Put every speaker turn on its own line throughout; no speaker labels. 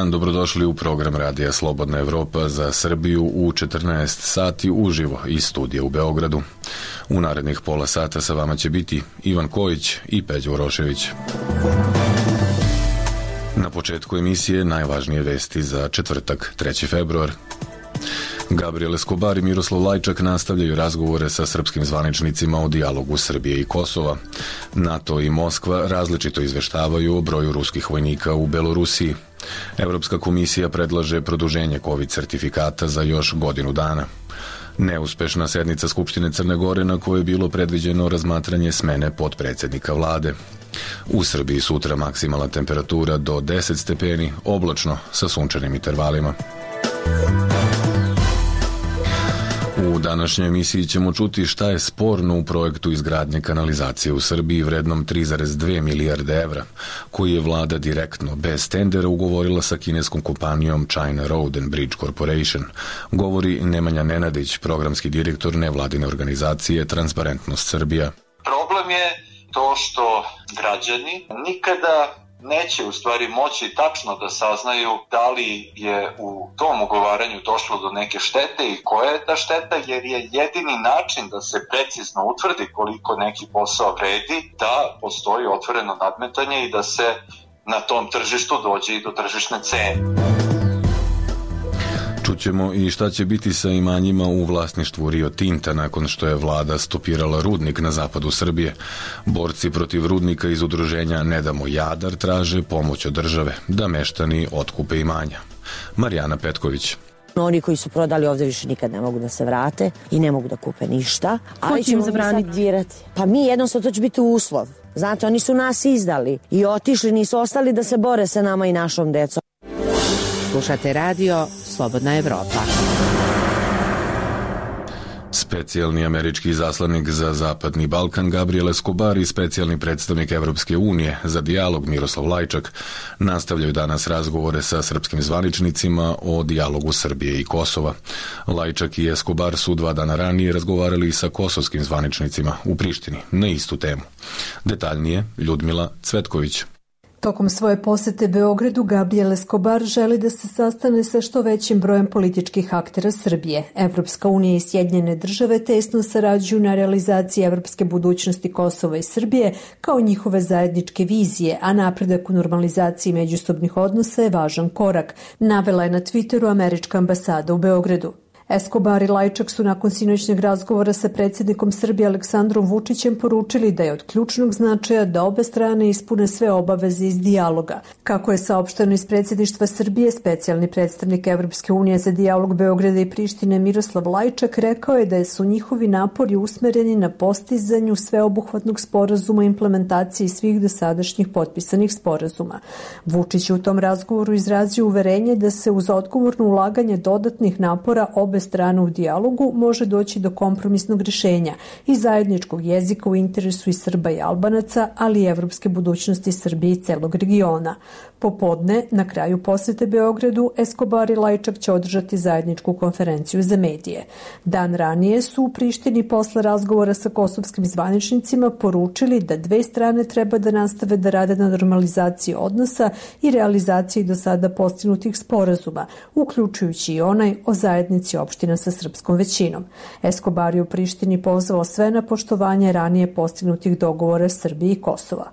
dan, dobrodošli u program Radija Slobodna Evropa za Srbiju u 14 sati uživo iz studija u Beogradu. U narednih pola sata sa vama će biti Ivan Kojić i Peđa Urošević. Na početku emisije najvažnije vesti za četvrtak, 3. februar. Gabriel Escobar i Miroslav Lajčak nastavljaju razgovore sa srpskim zvaničnicima o dijalogu Srbije i Kosova. NATO i Moskva različito izveštavaju o broju ruskih vojnika u Belorusiji. Evropska komisija predlaže produženje COVID sertifikata za još godinu dana. Neuspešna sednica Skupštine Crne Gore na kojoj je bilo predviđeno razmatranje smene potpredsednika vlade. U Srbiji sutra maksimalna temperatura do 10 stepeni, oblačno sa sunčanim intervalima. U današnjoj emisiji ćemo čuti šta je sporno u projektu izgradnje kanalizacije u Srbiji vrednom 3,2 milijarde evra, koji je vlada direktno, bez tendera, ugovorila sa kineskom kompanijom China Road and Bridge Corporation, govori Nemanja Nenadić, programski direktor nevladine organizacije Transparentnost Srbija.
Problem je to što građani nikada neće u stvari moći tačno da saznaju da li je u tom ugovaranju došlo do neke štete i koja je ta šteta, jer je jedini način da se precizno utvrdi koliko neki posao vredi, da postoji otvoreno nadmetanje i da se na tom tržištu dođe i do tržišne cene.
Čućemo i šta će biti sa imanjima u vlasništvu Rio Tinta nakon što je vlada stopirala rudnik na zapadu Srbije. Borci protiv rudnika iz udruženja Ne damo Jadar traže pomoć od države da meštani otkupe imanja. Marijana Petković.
Oni koji su prodali ovdje više nikad ne mogu da se vrate i ne mogu da kupe ništa.
Ko će im zabraniti?
Pa mi jednostavno, to će biti uslov. Znate, oni su nas izdali i otišli, nisu ostali da se bore sa nama i našom decom.
Slušate radio Slobodna Evropa.
Specijalni američki izaslanik za Zapadni Balkan Gabriel Escobar i specijalni predstavnik Evropske unije za dijalog Miroslav Lajčak nastavljaju danas razgovore sa srpskim zvaničnicima o dijalogu Srbije i Kosova. Lajčak i Escobar su 2 dana ranije razgovarali sa kosovskim zvaničnicima u Prištini na istu temu. Detaljnije Ljudmila Cvetković.
Tokom svoje posete Beogradu, Gabriel Escobar želi da se sastane sa što većim brojem političkih aktera Srbije. Evropska unija i Sjedinjene države tesno sarađuju na realizaciji evropske budućnosti Kosova i Srbije kao njihove zajedničke vizije, a napredak u normalizaciji međusobnih odnosa je važan korak, navela je na Twitteru američka ambasada u Beogradu. Escobar i Lajčak su nakon sinoćnjeg razgovora sa predsjednikom Srbije Aleksandrom Vučićem poručili da je od ključnog značaja da obe strane ispune sve obaveze iz dijaloga. Kako je saopšteno iz predsjedništva Srbije, specijalni predstavnik Evropske unije za dijalog Beograda i Prištine Miroslav Lajčak rekao je da su njihovi napori usmereni na postizanju sveobuhvatnog sporazuma i implementaciji svih dosadašnjih potpisanih sporazuma. Vučić je u tom razgovoru izrazio uverenje da se uz odgovorno ulaganje dodatnih napora obe strane u dijalogu može doći do kompromisnog rješenja i zajedničkog jezika u interesu i Srba i Albanaca, ali i evropske budućnosti Srbije i celog regiona. Popodne, na kraju posete Beogradu, Escobar i Lajčak će održati zajedničku konferenciju za medije. Dan ranije su u Prištini posle razgovora sa kosovskim zvaničnicima poručili da dve strane treba da nastave da rade na normalizaciji odnosa i realizaciji do sada postignutih sporazuma, uključujući i onaj o zajednici opština sa srpskom većinom. Escobar je u Prištini pozvao sve na poštovanje ranije postignutih dogovora Srbije i Kosova.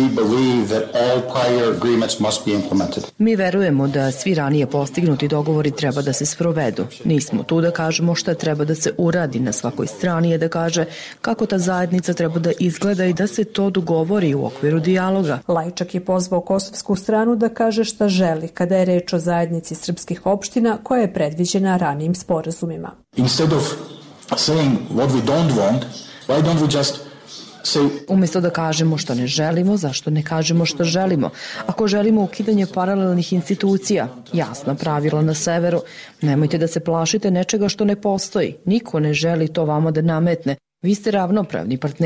Mi verujemo da svi ranije postignuti dogovori treba da se sprovedu. Nismo tu da kažemo šta treba da se uradi, na svakoj strani je da kaže kako ta zajednica treba da izgleda i da se to dogovori u okviru dijaloga.
Lajčak je pozvao kosovsku stranu da kaže šta želi kada je reč o zajednici srpskih opština koja je predviđena ranijim sporazumima.
Instead of saying what we don't want, why don't we just
Umjesto da kažemo što ne želimo, zašto ne kažemo što želimo? Ako želimo ukidanje paralelnih institucija, jasna pravila na severu, nemojte da se plašite nečega što ne postoji. Niko ne želi to vama da nametne. Vi ste ravnopravni partneri.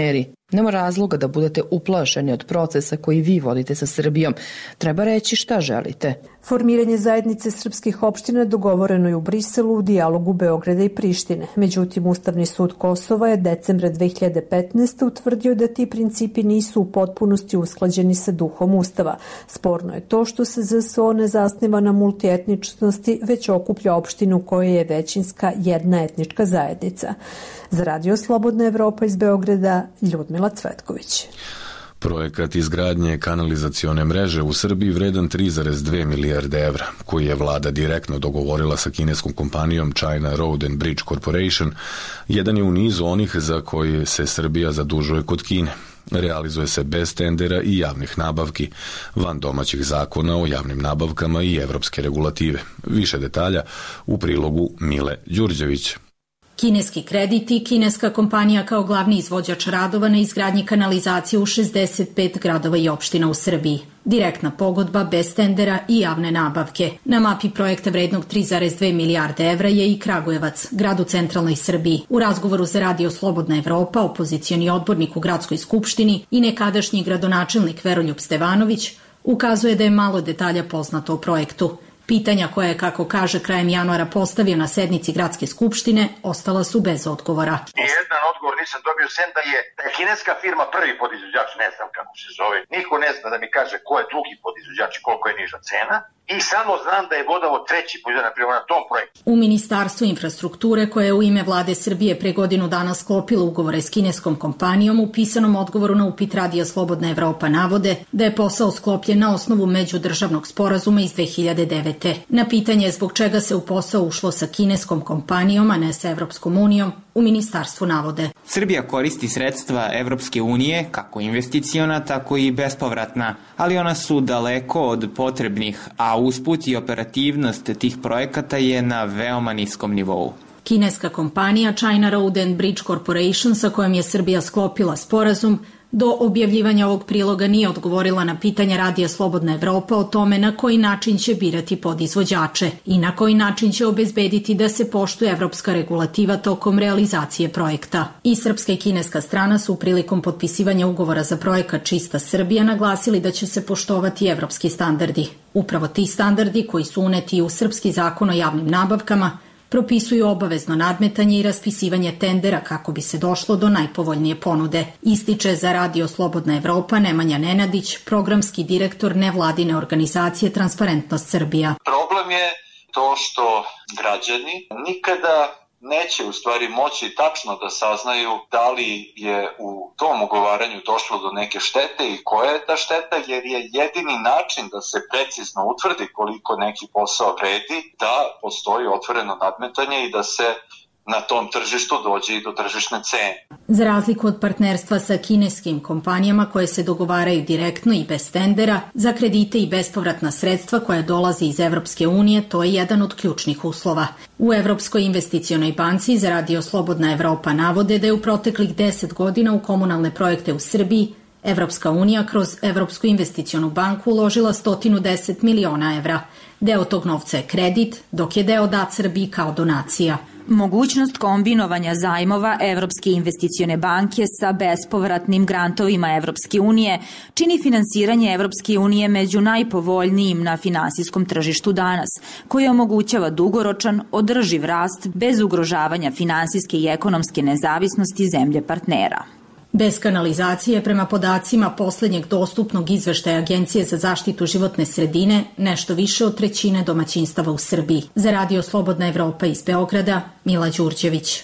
Nema razloga da budete uplašeni od procesa koji vi vodite sa Srbijom. Treba reći šta želite.
Formiranje zajednice srpskih opština dogovoreno je u Briselu u dijalogu Beograda i Prištine. Međutim, Ustavni sud Kosova je decembra 2015. utvrdio da ti principi nisu u potpunosti usklađeni sa duhom Ustava. Sporno je to što se ZSO ne zasniva na multietničnosti, već okuplja opštinu koja je većinska jedna etnička zajednica. Za Radio Slobodna Evropa iz Beograda, Ljudmila Cvetković.
Projekat izgradnje kanalizacione mreže u Srbiji vredan 3,2 milijarde evra, koji je vlada direktno dogovorila sa kineskom kompanijom China Road and Bridge Corporation, jedan je u nizu onih za koji se Srbija zadužuje kod Kine. Realizuje se bez tendera i javnih nabavki, van domaćih zakona o javnim nabavkama i evropske regulative. Više detalja u prilogu Mile Đurđević.
Kineski kredit i kineska kompanija kao glavni izvođač radova na izgradnji kanalizacije u 65 gradova i opština u Srbiji. Direktna pogodba bez tendera i javne nabavke. Na mapi projekta vrednog 3,2 milijarde evra je i Kragujevac, grad u centralnoj Srbiji. U razgovoru za Radio Slobodna Evropa, opozicioni odbornik u gradskoj skupštini i nekadašnji gradonačelnik Veroljub Stevanović ukazuje da je malo detalja poznato o projektu. Pitanja koje je, kako kaže, krajem januara postavio na sednici gradske skupštine, ostala su bez odgovora.
Jedan odgovor nisam dobio, sem da je kineska firma prvi podizvođač, ne znam kako se zove. Niko ne zna da mi kaže ko je drugi podizvođač i koliko je niža cena. I samo znam da je Vodovod treći podizvođač, na primjer, na tom projektu.
U Ministarstvu infrastrukture, koje je u ime vlade Srbije pre godinu dana sklopilo ugovore s kineskom kompanijom, u pisanom odgovoru na upit Radija Slobodna Evropa navode da je posao sklopljen na osnovu međudržavnog sporazuma iz 2009. Na pitanje zbog čega se u posao ušlo sa kineskom kompanijom, a ne sa Evropskom unijom, u ministarstvu navode:
Srbija koristi sredstva Evropske unije, kako investiciona, tako i bespovratna, ali ona su daleko od potrebnih, a usput i operativnost tih projekata je na veoma niskom nivou.
Kineska kompanija China Road and Bridge Corporation, sa kojom je Srbija sklopila sporazum, do objavljivanja ovog priloga nije odgovorila na pitanja Radija Slobodna Evropa o tome na koji način će birati podizvođače i na koji način će obezbediti da se poštuje evropska regulativa tokom realizacije projekta. I srpska i kineska strana su prilikom potpisivanja ugovora za projekat Čista Srbija naglasili da će se poštovati evropski standardi. Upravo ti standardi, koji su uneti u srpski zakon o javnim nabavkama, propisuju obavezno nadmetanje i raspisivanje tendera kako bi se došlo do najpovoljnije ponude. Ističe za Radio Slobodna Evropa Nemanja Nenadić, programski direktor nevladine organizacije Transparentnost Srbija.
Problem je to što građani nikada neće u stvari moći tačno da saznaju da li je u tom ugovaranju došlo do neke štete i koja je ta šteta, jer je jedini način da se precizno utvrdi koliko neki posao vredi, da postoji otvoreno nadmetanje i da se na tom tržištu dođe i do tržišne cene.
Za razliku od partnerstva sa kineskim kompanijama koje se dogovaraju direktno i bez tendera, za kredite i bespovratna sredstva koja dolaze iz Evropske unije, to je jedan od ključnih uslova. U Evropskoj investicionoj banci za Radio Slobodna Evropa navode da je u proteklih 10 godina u komunalne projekte u Srbiji Evropska unija kroz Evropsku investicionu banku uložila 110 miliona evra. Deo tog novca je kredit, dok je deo dat Srbiji kao donacija.
Mogućnost kombinovanja zajmova Evropske investicione banke sa bespovratnim grantovima Evropske unije čini finansiranje Evropske unije među najpovoljnijim na finansijskom tržištu danas, koji omogućava dugoročan, održiv rast bez ugrožavanja finansijske i ekonomske nezavisnosti zemlje partnera.
Bez kanalizacije, prema podacima poslednjeg dostupnog izveštaja Agencije za zaštitu životne sredine, nešto više od trećine domaćinstava u Srbiji. Za Radio Slobodna Evropa iz Beograda, Mila Đurđević.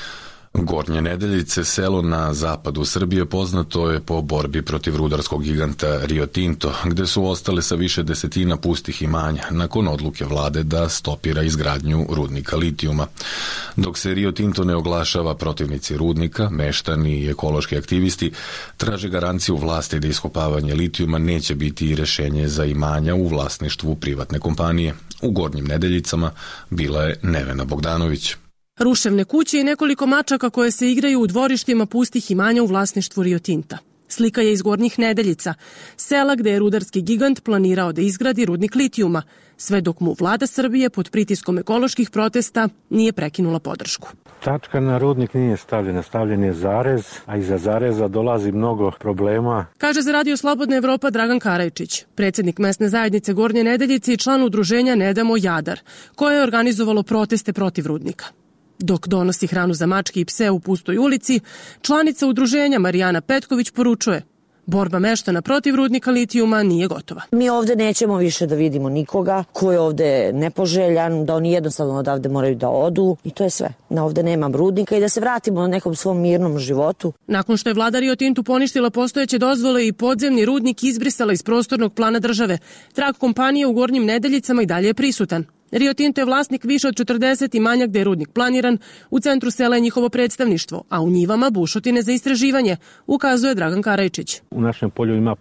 Gornje Nedeljice, selo na zapadu Srbije, poznato je po borbi protiv rudarskog giganta Rio Tinto, gde su ostale sa više desetina pustih imanja nakon odluke vlade da stopira izgradnju rudnika litijuma. Dok se Rio Tinto ne oglašava, protivnici rudnika, meštani i ekološki aktivisti traže garanciju vlasti da iskopavanje litijuma neće biti rešenje za imanja u vlasništvu privatne kompanije. U Gornjim Nedeljicama bila je Nevena Bogdanović.
Ruševne kuće i nekoliko mačaka koje se igraju u dvorištima pustih imanja u vlasništvu Rio Tinta. Slika je iz Gornjih Nedeljica, sela gde je rudarski gigant planirao da izgradi rudnik litijuma, sve dok mu vlada Srbije pod pritiskom ekoloških protesta nije prekinula podršku.
Tačka na rudnik nije stavljena, stavljen je zarez, a iza zareza dolazi mnogo problema.
Kaže za Radio Slobodna Evropa Dragan Karajčić, predsjednik mesne zajednice Gornje Nedeljice i član udruženja Ne damo Jadar, koje je organizovalo proteste protiv rudnika. Dok donosi hranu za mačke i pse u pustoj ulici, članica udruženja Marijana Petković poručuje: borba meštana protiv rudnika litijuma nije gotova.
Mi ovde nećemo više da vidimo nikoga ko je ovde nepoželjan, da oni jednostavno odavde moraju da odu i to je sve. Da ovde nema rudnika i da se vratimo na nekom svom mirnom životu.
Nakon što je vlada Rio Tintu poništila postojeće dozvole i podzemni rudnik izbrisala iz prostornog plana države, trag kompanije u Gornjim Nedeljicama i dalje je prisutan. Rio Tinto je vlasnik više od 40 imanja gde je rudnik planiran, u centru sela je njihovo predstavništvo, a u njivama bušotine za istraživanje, ukazuje Dragan Karajčić.
U našem polju ima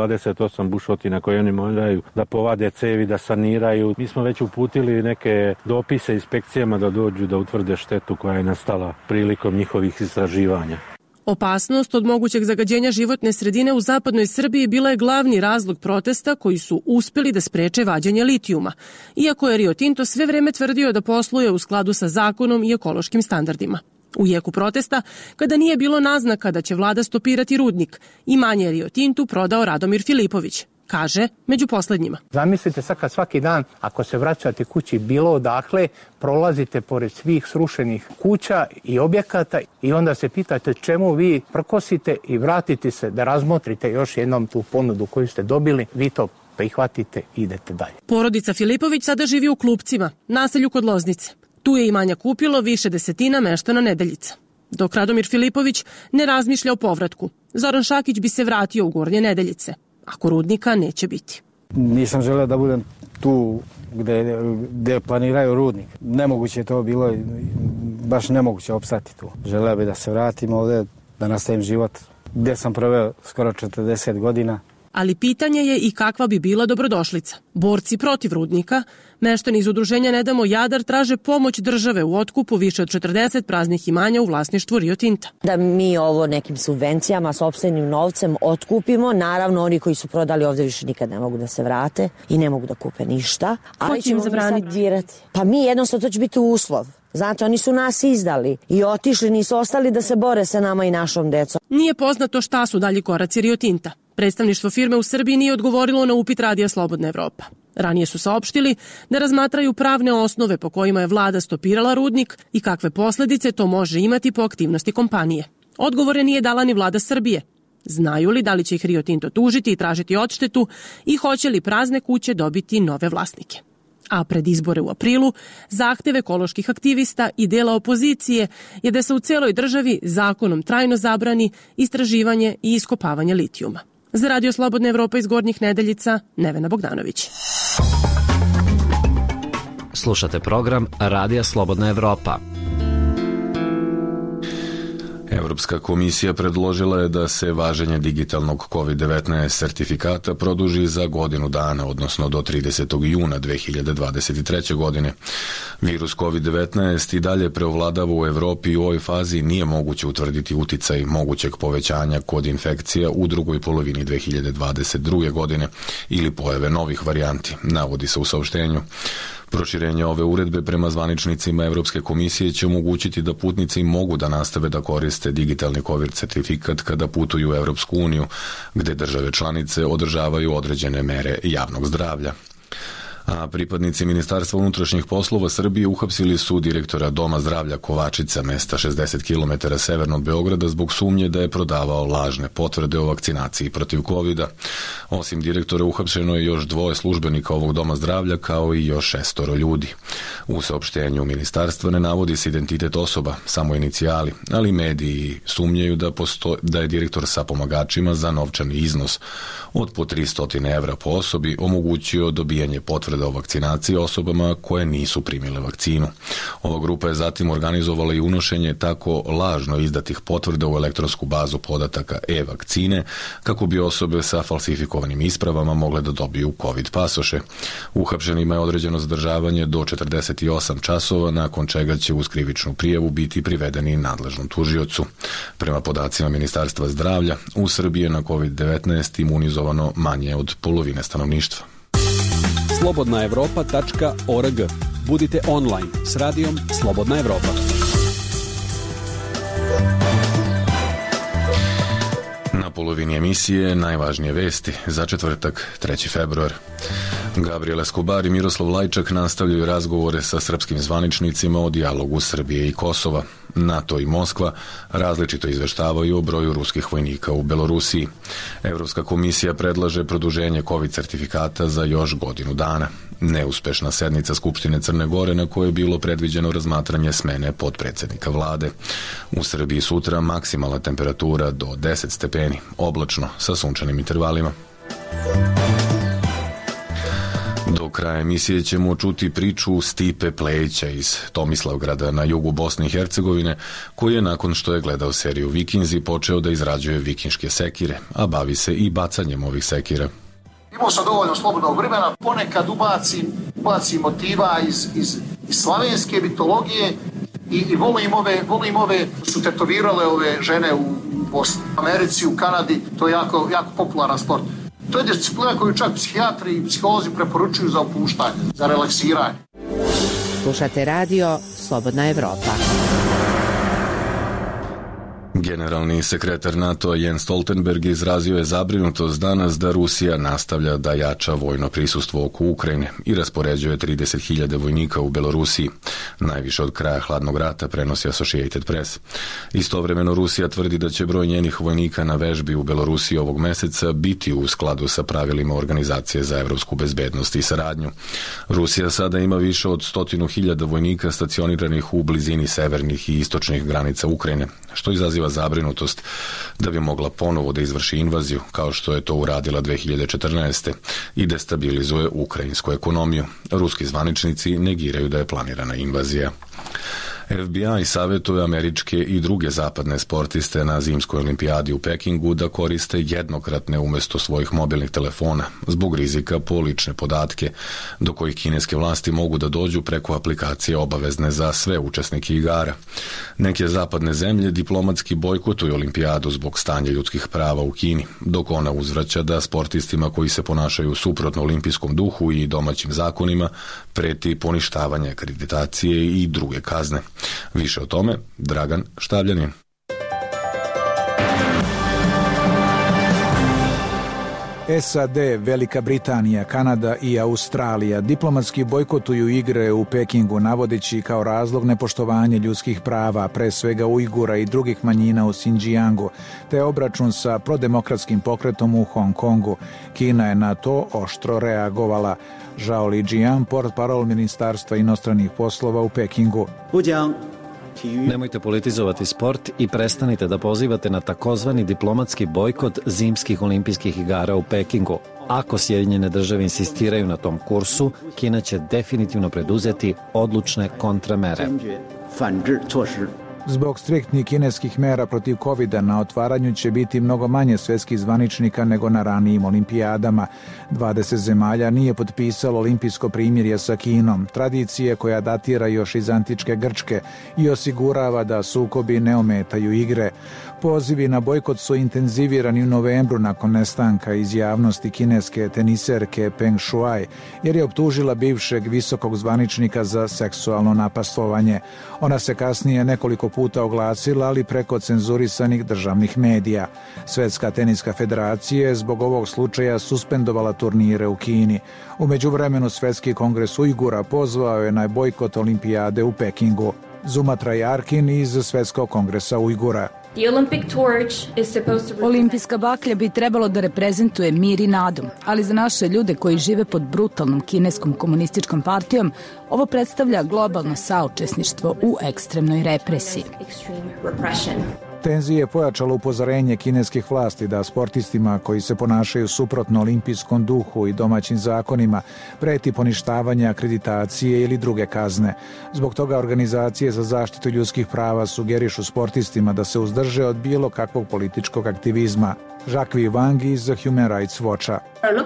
528 bušotina koje oni moraju da povade cevi, da saniraju. Mi smo već uputili neke dopise inspekcijama da dođu da utvrde štetu koja je nastala prilikom njihovih istraživanja.
Opasnost od mogućeg zagađenja životne sredine u zapadnoj Srbiji bila je glavni razlog protesta koji su uspeli da spreče vađenje litijuma, iako je Rio Tinto sve vreme tvrdio da posluje u skladu sa zakonom i ekološkim standardima. U jeku protesta, kada nije bilo naznaka da će vlada stopirati rudnik, imanje Rio Tintu prodao Radomir Filipović. Kaže, među poslednjima.
Zamislite sad kad svaki dan, ako se vraćate kući bilo odakle, prolazite pored svih srušenih kuća i objekata i onda se pitate čemu vi prkosite i vratite se da razmotrite još jednom tu ponudu koju ste dobili, vi to prihvatite i idete dalje.
Porodica Filipović sada živi u Klupcima, naselju kod Loznice. Tu je imanja kupilo više desetina meštana Nedeljica. Dok Radomir Filipović ne razmišlja o povratku, Zoran Šakić bi se vratio u Gornje Nedeljice, ako rudnika neće biti.
Nisam želeo da budem tu gde planiraju rudnik. Nemoguće je to bilo, baš nemoguće opstati tu. Želeo bi da se vratim ovde, da nastavim život gde sam proveo skoro 40 godina.
Ali pitanje je i kakva bi bila dobrodošlica. Borci protiv rudnika, meštani iz udruženja Ne damo Jadar, traže pomoć države u otkupu više od 40 praznih imanja u vlasništvu Rio Tinta.
Da mi ovo nekim subvencijama, sopstvenim novcem otkupimo, naravno oni koji su prodali ovde više nikad ne mogu da se vrate i ne mogu da kupe ništa.
Ko će im zabraniti?
Pa mi jednostavno, to će biti uslov. Znate, oni su nas izdali i otišli, nisu ostali da se bore sa nama i našom decom.
Nije poznato šta su dalji koraci Rio Tinta. Predstavništvo firme u Srbiji nije odgovorilo na upit Radija Slobodna Evropa. Ranije su saopštili da razmatraju pravne osnove po kojima je vlada stopirala rudnik i kakve posledice to može imati po aktivnosti kompanije. Odgovore nije dala ni vlada Srbije. Znaju li da li će ih Rio Tinto tužiti i tražiti odštetu i hoće li prazne kuće dobiti nove vlasnike? A pred izbore u aprilu, zahtev ekoloških aktivista i dela opozicije je da se u celoj državi zakonom trajno zabrani istraživanje i iskopavanje litijuma. Za Radio Slobodna Evropa iz Gornjih Nedeljica, Nevena Bogdanović.
Slušate program Radija Slobodna Evropa.
Evropska komisija predložila je da se važenje digitalnog COVID-19 sertifikata produži za godinu dana, odnosno do 30. juna 2023. godine. Virus COVID-19 i dalje preovladava u Evropi i u ovoj fazi nije moguće utvrditi uticaj mogućeg povećanja kod infekcija u drugoj polovini 2022. godine ili pojave novih varijanti, navodi se u saopštenju. Proširenje ove uredbe prema zvaničnicima Evropske komisije će omogućiti da putnici mogu da nastave da koriste digitalni COVID certifikat kada putuju u Evropsku uniju, gde države članice održavaju određene mere javnog zdravlja. A pripadnici Ministarstva unutrašnjih poslova Srbije uhapsili su direktora Doma zdravlja Kovačica, mesta 60 km severno od Beograda, zbog sumnje da je prodavao lažne potvrde o vakcinaciji protiv COVID-a. Osim direktora uhapšeno je još 2 službenika ovog Doma zdravlja, kao i još 6 ljudi. U saopštenju ministarstva ne navodi se identitet osoba, samo inicijali, ali mediji sumnjaju da je direktor sa pomagačima za novčani iznos od po 300 evra po osobi omogućio dobijanje potvrde potvrda o vakcinaciji osobama koje nisu primile vakcinu. Ova grupa je zatim organizovala i unošenje tako lažno izdatih potvrda u elektronsku bazu podataka e-vakcine kako bi osobe sa falsifikovanim ispravama mogle da dobiju COVID pasoše. Uhapšenima je određeno zadržavanje do 48 časova, nakon čega će uz krivičnu prijavu biti privedeni nadležnom tužiocu. Prema podacima Ministarstva zdravlja, u Srbiji je na COVID-19 imunizovano manje od polovine stanovništva.
slobodnaevropa.org. Budite online s radijom Slobodna Evropa.
Na polovini emisije najvažnije vesti za četvrtak, 3. februar. Gabriel Escobar i Miroslav Lajčak nastavljaju razgovore sa srpskim zvaničnicima o dijalogu Srbije i Kosova. NATO i Moskva različito izveštavaju o broju ruskih vojnika u Belorusiji. Evropska komisija predlaže produženje COVID sertifikata za još godinu dana. Neuspešna sednica Skupštine Crne Gore na kojoj je bilo predviđeno razmatranje smene potpredsednika vlade. U Srbiji sutra maksimalna temperatura do 10 stepeni, oblačno sa sunčanim intervalima. Do kraja emisije ćemo čuti priču Stipe Plejića iz Tomislavgrada na jugu Bosne i Hercegovine, koji je nakon što je gledao seriju Vikinzi počeo da izrađuje vikinške sekire, a bavi se i bacanjem ovih sekira.
Imao sam dovoljno slobodnog vremena, ponekad ubacim motiva iz slavenske mitologije i volim ove su tetovirale ove žene u Bosni, Americi, u Kanadi, to je jako popularan sport. To je disciplina koju čak psihijatri i psiholozi preporučuju za opuštanje, za relaksiranje.
Slušate radio Slobodna Evropa.
Generalni sekretar NATO Jens Stoltenberg izrazio je zabrinutost danas da Rusija nastavlja da jača vojno prisustvo oko Ukrajine i raspoređuje 30.000 vojnika u Belorusiji. Najviše od kraja hladnog rata, prenosi Associated Press. Istovremeno Rusija tvrdi da će broj njenih vojnika na vežbi u Belorusiji ovog meseca biti u skladu sa pravilima Organizacije za evropsku bezbednost i saradnju. Rusija sada ima više od 100.000 vojnika stacioniranih u blizini severnih i istočnih granica Ukrajine, što izaziva zabrinutost da bi mogla ponovo da izvrši invaziju, kao što je to uradila 2014. i destabilizuje ukrajinsku ekonomiju. Ruski zvaničnici negiraju da je planirana invazija. FBI savjetuje američke i druge zapadne sportiste na zimskoj olimpijadi u Pekingu da koriste jednokratne umjesto svojih mobilnih telefona zbog rizika po lične podatke, do kojih kineske vlasti mogu da dođu preko aplikacije obavezne za sve učesnike igara. Neke zapadne zemlje diplomatski bojkotuju olimpijadu zbog stanja ljudskih prava u Kini, dok ona uzvraća da sportistima koji se ponašaju suprotno olimpijskom duhu i domaćim zakonima preti poništavanje akreditacije i druge kazne. Više o tome, Dragan Štavljanin.
SAD, Velika Britanija, Kanada i Australija diplomatski bojkotuju igre u Pekingu, navodeći kao razlog nepoštovanje ljudskih prava, pre svega Ujgura i drugih manjina u Xinjiangu, te obračun sa prodemokratskim pokretom u Hong Kongu. Kina je na to oštro reagovala. Zhao Lijian, portparol Ministarstva inostranih poslova u Pekingu.
Nemojte politizovati sport i prestanite da pozivate na takozvani diplomatski bojkot zimskih olimpijskih igara u Pekingu. Ako Sjedinjene države insistiraju na tom kursu, Kina će definitivno preduzeti odlučne kontramere.
Zbog striktnih kineskih mera protiv COVID-a na otvaranju će biti mnogo manje svetskih zvaničnika nego na ranijim olimpijadama. 20 zemalja nije potpisalo olimpijsko primirje sa Kinom, tradicije koja datira još iz antičke Grčke i osigurava da sukobi ne ometaju igre. Pozivi na bojkot su intenzivirani u novembru nakon nestanka iz javnosti kineske teniserke Peng Shuai, jer je optužila bivšeg visokog zvaničnika za seksualno napastovanje. Ona se kasnije nekoliko puta oglasila, ali preko cenzurisanih državnih medija. Svetska teniska federacija je zbog ovog slučaja suspendovala turnire u Kini. U međuvremenu Svetski kongres Ujgura pozvao je na bojkot olimpijade u Pekingu. Zumatraj Arkin iz Svetskog kongresa Ujgura.
Olimpijska baklja bi trebalo da reprezentuje mir i nadu, ali za naše ljude koji žive pod brutalnom kineskom komunističkom partijom, ovo predstavlja globalno saučesništvo u ekstremnoj represiji.
Tenzije je pojačalo upozorenje kineskih vlasti da sportistima koji se ponašaju suprotno olimpijskom duhu i domaćim zakonima preti poništavanje akreditacije ili druge kazne. Zbog toga organizacije za zaštitu ljudskih prava sugerišu sportistima da se uzdrže od bilo kakvog političkog aktivizma. Jacques Wang iz Human Rights Watcha.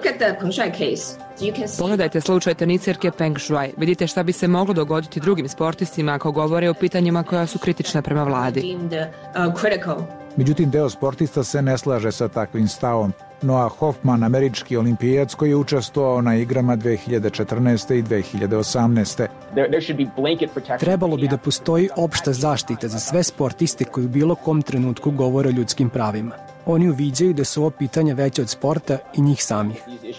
Pogledajte slučaj teniserke Peng Shuai. Vidite šta bi se moglo dogoditi drugim sportistima ako govore o pitanjima koja su kritična prema vladi.
Međutim, deo sportista se ne slaže sa takvim stavom. Noah Hoffman, američki olimpijac koji je učestvovao na igrama 2014. i 2018.
Trebalo bi da postoji opšta zaštita za sve sportiste koji u bilo kom trenutku govore o ljudskim pravima. Oni uviđaju da su ovo pitanja veće od sporta i njih samih.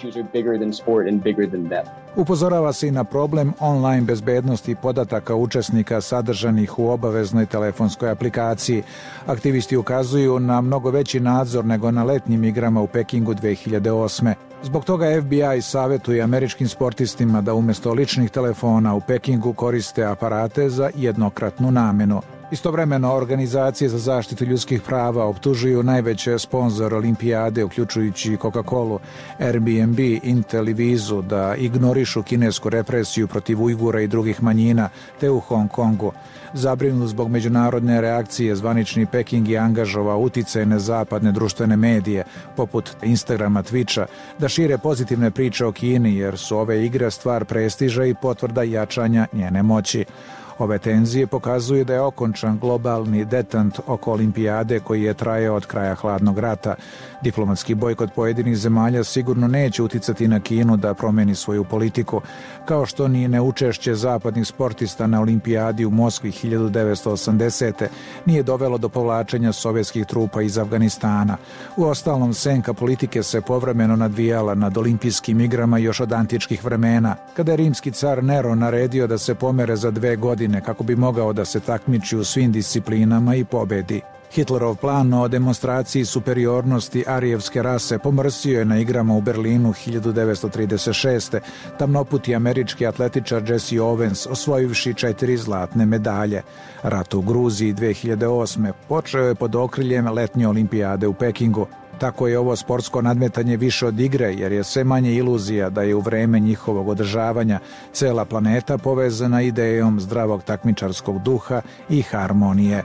Upozorava se i na problem online bezbednosti podataka učesnika sadržanih u obaveznoj telefonskoj aplikaciji. Aktivisti ukazuju na mnogo veći nadzor nego na letnjim igrama u Pekingu 2008. Zbog toga FBI savjetuje američkim sportistima da umjesto ličnih telefona u Pekingu koriste aparate za jednokratnu namenu. Istovremeno, organizacije za zaštitu ljudskih prava optužuju najveće sponzore olimpijade, uključujući Coca-Colu, Airbnb, Intel i Vizu, da ignorišu kinesku represiju protiv Ujgura i drugih manjina, te u Hong Kongu. Zabrinut zbog međunarodne reakcije, zvanični Peking je angažovao uticajne zapadne društvene medije, poput Instagrama, Twitcha, da šire pozitivne priče o Kini, jer su ove igre stvar prestiža i potvrda jačanja njene moći. Ove tenzije pokazuju da je okončan globalni detant oko olimpijade koji je trajao od kraja hladnog rata. Diplomatski bojkot pojedinih zemalja sigurno neće uticati na Kinu da promeni svoju politiku, kao što ni neučešće zapadnih sportista na olimpijadi u Moskvi 1980. nije dovelo do povlačenja sovjetskih trupa iz Afganistana. Uostalom, senka politike se povremeno nadvijala nad olimpijskim igrama još od antičkih vremena, kada je rimski car Nero naredio da se pomere za 2 godine kako bi mogao da se takmiči u svim disciplinama i pobedi. Hitlerov plan o demonstraciji superiornosti arijevske rase pomrsio je na igrama u Berlinu 1936. Tamnoputi američki atletičar Jesse Owens, osvojivši 4 zlatne medalje. Rat u Gruziji 2008. počeo je pod okriljem letnje olimpijade u Pekingu. Tako je ovo sportsko nadmetanje više od igre, jer je sve manje iluzija da je u vreme njihovog održavanja cela planeta povezana idejom zdravog takmičarskog duha i harmonije.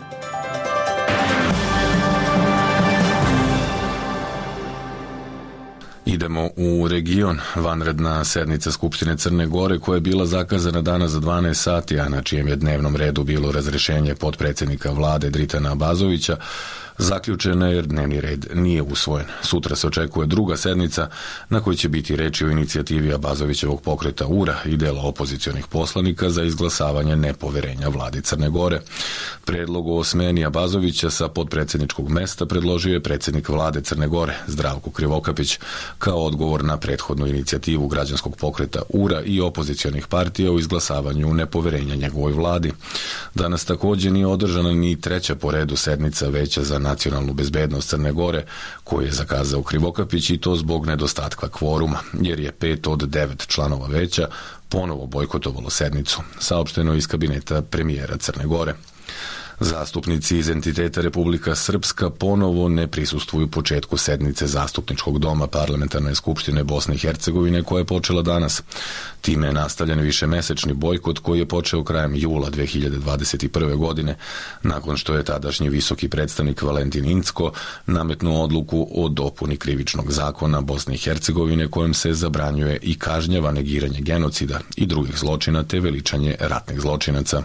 Idemo u region. Vanredna sednica Skupštine Crne Gore koja je bila zakazana danas za 12 sati, a na čijem je dnevnom redu bilo razrešenje potpredsjednika vlade Dritana Abazovića, zaključena jer dnevni red nije usvojen. Sutra se očekuje druga sednica na kojoj će biti reči o inicijativi Abazovićevog pokreta URA i dela opozicionih poslanika za izglasavanje nepoverenja vladi Crne Gore. Predlog o smeni Abazovića sa potpredsjedničkog mesta predložio je predsjednik vlade Crne Gore Zdravko Krivokapić kao odgovor na prethodnu inicijativu građanskog pokreta URA i opozicionih partija u izglasavanju nepoverenja njegovoj vladi. Danas također nije održana ni treća po redu sednica Veća za nacionalnu bezbednost Crne Gore, koju je zakazao Krivokapić, i to zbog nedostatka kvoruma, jer je 5 od 9 članova veća ponovo bojkotovalo sednicu, saopšteno iz kabineta premijera Crne Gore. Zastupnici iz entiteta Republika Srpska ponovo ne prisustvuju početku sednice Zastupničkog doma Parlamentarne skupštine Bosne i Hercegovine koja je počela danas. Time je nastavljen višemesečni bojkot koji je počeo krajem jula 2021. godine, nakon što je tadašnji visoki predstavnik Valentin Incko nametnuo odluku o dopuni krivičnog zakona Bosne i Hercegovine kojom se zabranjuje i kažnjava negiranje genocida i drugih zločina te veličanje ratnih zločinaca.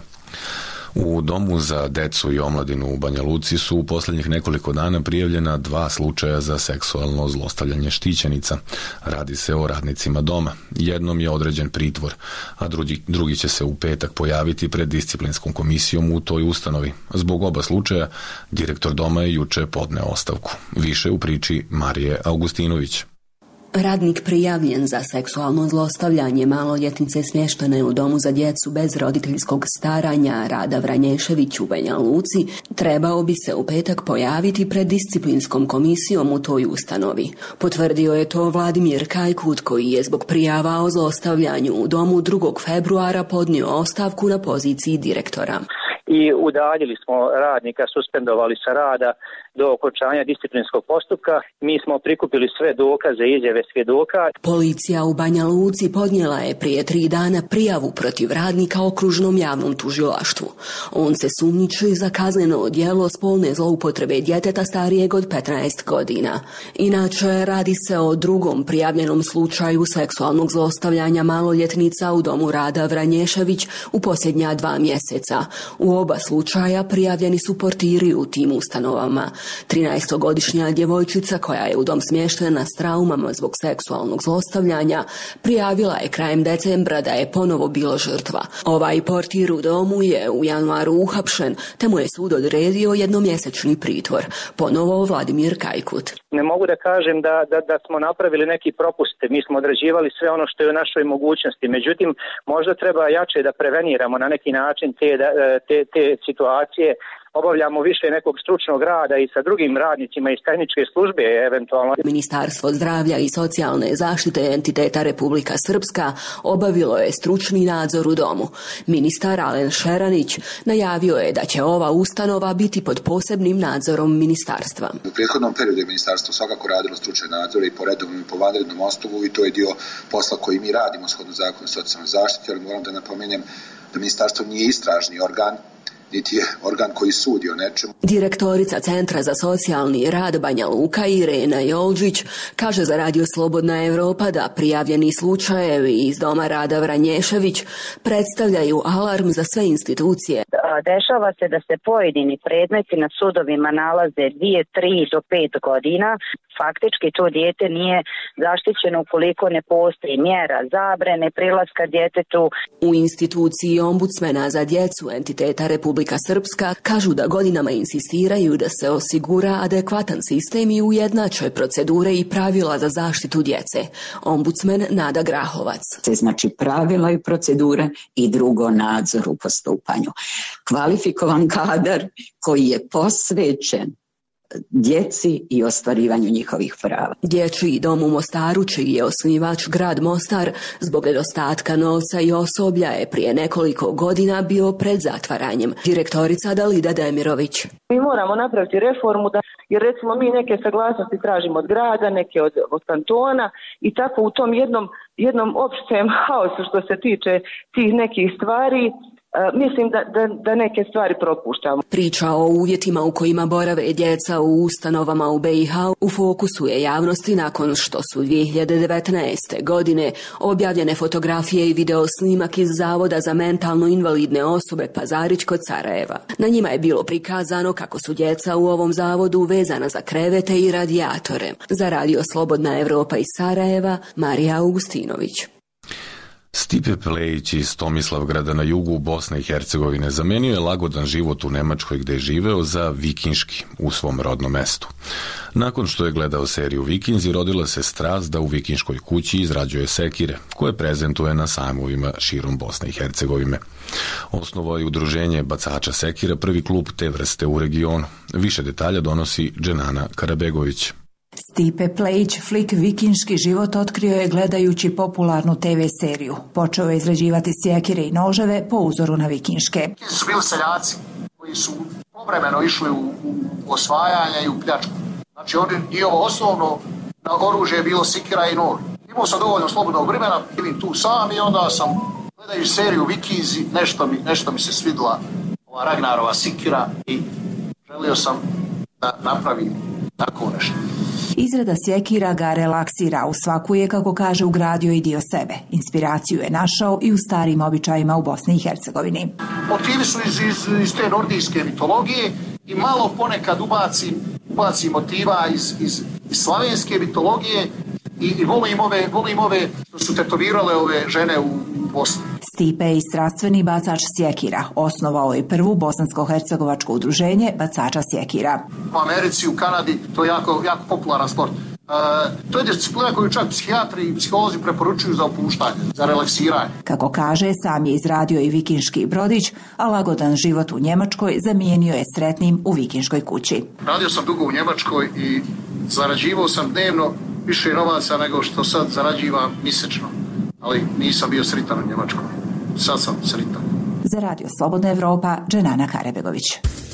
U Domu za decu i omladinu u Banja Luci su u posljednjih nekoliko dana prijavljena 2 slučaja za seksualno zlostavljanje štićenica. Radi se o radnicima doma. Jednom je određen pritvor, a drugi će se u petak pojaviti pred disciplinskom komisijom u toj ustanovi. Zbog oba slučaja, direktor doma je juče podneo ostavku. Više u priči Marije Augustinović.
Radnik prijavljen za seksualno zlostavljanje maloljetnice smještene u domu za djecu bez roditeljskog staranja Rada Vranješević u Banja Luci trebao bi se u petak pojaviti pred disciplinskom komisijom u toj ustanovi. Potvrdio je to Vladimir Kajkut koji je zbog prijava o zlostavljanju u domu 2. februara podnio ostavku na poziciji direktora.
i udaljili smo radnika, suspendovali sa rada do okončanja disciplinskog postupka. Mi smo prikupili sve dokaze, izjave svjedoka.
Policija u Banja Luci podnijela je prije 3 dana prijavu protiv radnika Okružnom javnom tužilaštvu. On se sumnjiči za kazneno djelo spolne zloupotrebe djeteta starijeg od 15 godina. Inače, radi se o drugom prijavljenom slučaju seksualnog zlostavljanja maloljetnica u domu Rada Vranješević u posljednja 2 mjeseca. U oba slučaja prijavljeni su portiri u tim ustanovama. 13-godišnja djevojčica koja je u dom smještena s traumama zbog seksualnog zlostavljanja prijavila je krajem decembra da je ponovo bila žrtva. Ovaj portir u domu je u januaru uhapšen, te mu je sud odredio jednomjesečni pritvor. Ponovo Vladimir Kajkut.
Ne mogu da kažem da smo napravili neki propuste, mi smo odrađivali sve ono što je u našoj mogućnosti, međutim možda treba jače da preveniramo na neki način te situacije, obavljamo više nekog stručnog rada i sa drugim radnicima iz tehničke službe eventualno.
Ministarstvo zdravlja i socijalne zaštite entiteta Republika Srpska obavilo je stručni nadzor u domu. Ministar Alen Šeranić najavio je da će ova ustanova biti pod posebnim nadzorom ministarstva.
U prethodnom periodu je ministarstvo svakako radilo stručne nadzore i po redovnom i po vanrednom osnovu i to je dio posla koji mi radimo shodno zakonu o socijalnoj zaštiti, ali moram da napomenem da ministarstvo nije istražni organ, niti je organ koji sudi o nečemu.
Direktorica Centra za socijalni rad Banja Luka Irena Jolđić kaže za Radio Slobodna Evropa da prijavljeni slučajevi iz doma Rada Vranješević predstavljaju alarm za sve institucije.
Dešava se da se pojedini predmeti na sudovima nalaze 2, 3 do 5 godina. Faktički to dijete nije zaštićeno ukoliko ne postoji mjera zabrane prilaska djetetu.
U instituciji ombudsmena za djecu entiteta Republika Srpska kažu da godinama insistiraju da se osigura adekvatan sistem i ujednače procedure i pravila za zaštitu djece. Ombudsmen Nada Grahovac.
Znači pravila i procedure i drugo nadzor u postupanju. Kvalifikovan kadar koji je posvećen djeci i ostvarivanju njihovih prava.
Dječji dom u Mostaru, čiji je osnivač grad Mostar, zbog nedostatka novca i osoblja je prije nekoliko godina bio pred zatvaranjem. Direktorica Dalida Demirović.
Mi moramo napraviti reformu, jer recimo mi neke saglasnosti tražimo od grada, neke od kantona i tako u tom jednom opštem haosu što se tiče tih nekih stvari, mislim da neke stvari propuštamo.
Priča o uvjetima u kojima borave djeca u ustanovama u BiH u fokusu je javnosti nakon što su 2019. godine objavljene fotografije i videosnimak iz Zavoda za mentalno invalidne osobe Pazarić kod Sarajeva. Na njima je bilo prikazano kako su djeca u ovom zavodu vezana za krevete i radijatore. Za Radio Slobodna Evropa iz Sarajeva, Marija Augustinović.
Stipe Plejić iz Tomislavgrada na jugu Bosne i Hercegovine zamenio je lagodan život u Nemačkoj gde je živeo za vikinški u svom rodnom mestu. Nakon što je gledao seriju Vikinzi, rodila se strast da u vikinškoj kući izrađuje sekire, koje prezentuje na sajmovima širom Bosne i Hercegovine. Osnovao je udruženje bacača sekira, prvi klub te vrste u regionu. Više detalja donosi Dženana Karabegović.
Stipe Plejić flik vikinški život otkrio je gledajući popularnu TV seriju. Počeo je izrađivati sjekire i noževe po uzoru na vikinške.
Su bili seljaci koji su povremeno išli u osvajanje i u pljačku. Znači njihovo osnovno oružje je bilo sikira i nož. Imao sam dovoljno slobodnog vremena, bili tu sam i onda sam gledajući seriju Vikinzi, nešto mi se svidla ova Ragnarova sikira i želio sam da napravim tako nešto.
Izrada sjekira ga relaksira, u svaku je, kako kaže, ugradio i dio sebe. Inspiraciju je našao i u starim običajima u Bosni i Hercegovini.
Motivi su iz te nordijske mitologije i malo ponekad ubacim motiva iz slavenske mitologije i volim ove što su tetovirale ove žene u Bosni.
Stipe je i strastveni bacač sjekira. Osnovao je prvu bosansko-hercegovačko udruženje bacača sjekira.
U Americi, u Kanadi, to je jako popularan sport. To je disciplina koju čak psihijatri i psiholozi preporučuju za opuštanje, za relaksiranje.
Kako kaže, sam je izradio i vikinški brodić, a lagodan život u Njemačkoj zamijenio je sretnim u vikinškoj kući.
Radio sam dugo u Njemačkoj i zarađivao sam dnevno više novaca nego što sad zarađivam mjesečno. Ali nisam bio sritan u Njemačkoj. Sad sam sritan.
Za Radio Slobodna Evropa, Dženana Karebegović.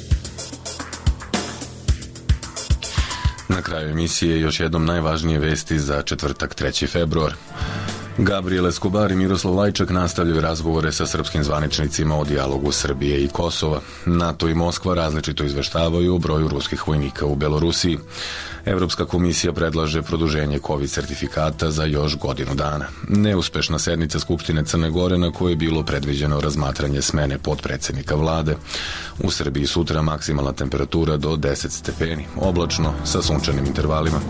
Na kraju emisije još jednom najvažnije vesti za četvrtak 3. februar. Gabriel Escobar i Miroslav Lajčak nastavljaju razgovore sa srpskim zvaničnicima o dijalogu Srbije i Kosova. NATO i Moskva različito izveštavaju o broju ruskih vojnika u Belorusiji. Evropska komisija predlaže produženje COVID sertifikata za još godinu dana. Neuspešna sednica Skupštine Crne Gore na kojoj je bilo predviđeno razmatranje smene potpredsednika vlade. U Srbiji sutra maksimalna temperatura do 10 stepeni, oblačno sa sunčanim intervalima.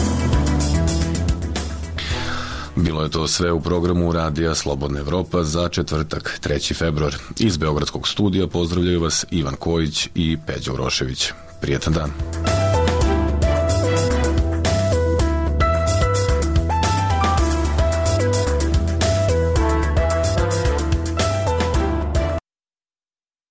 Bilo je to sve u programu Radija Slobodna Evropa za četvrtak 3. februar. Iz Beogradskog studija pozdravljaju vas Ivan Kojić i Peđa Urošević. Prijetan dan.